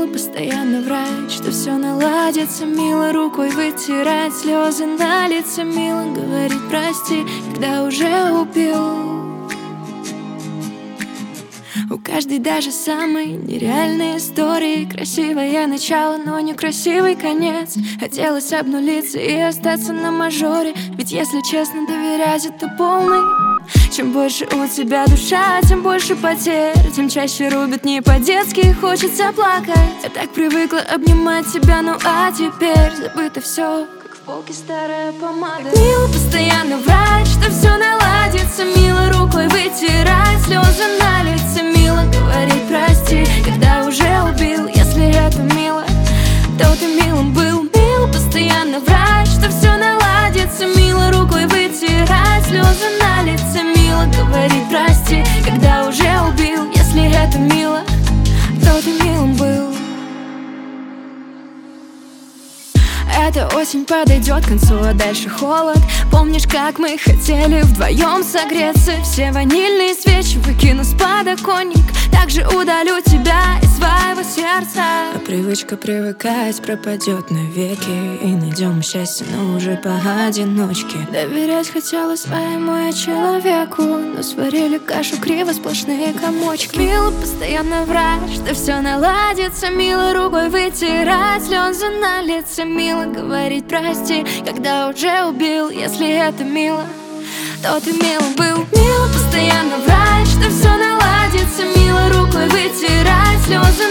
постоянно врать, что все наладится, мило рукой вытирать слезы на лице, мило говорить прости, когда уже убил. У каждой, даже самой нереальной истории красивое начало, но некрасивый конец. Хотелось обнулиться и остаться на мажоре, ведь если честно доверять, это полный. Чем больше у тебя душа, тем больше потерь, тем чаще рубит не по-детски, хочется плакать. Я так привыкла обнимать тебя, ну а теперь забыто все, как в полке старая помада. Мило постоянно врать, что все наладится, мило рукой вытирать слезы на лице, мило говорить прости, когда уже убил. Если это мило, то ты милым был. Мило постоянно врать, что все наладится, мило рукой вытирать слезы на лице, мило говорить прости, когда уже убил. Если это мило, то ты милым был. Эта осень подойдет к концу, а дальше холод. Помнишь, как мы хотели вдвоем согреться? Все ванильные свечи выкину с подоконник, также удалю тебя из своего сердца. А привычка привыкать пропадет навеки, и найдем счастье, но уже поодиночке. Доверять хотела своему человеку, но сварили кашу криво, сплошные комочки. Мило постоянно врать, что все наладится, мило рукой вытирать слезы на лице, мило говорить прости, когда уже убил. Если это мило, то ты милым был. Мило постоянно врать, что все наладится, мило рукой вытирать слезы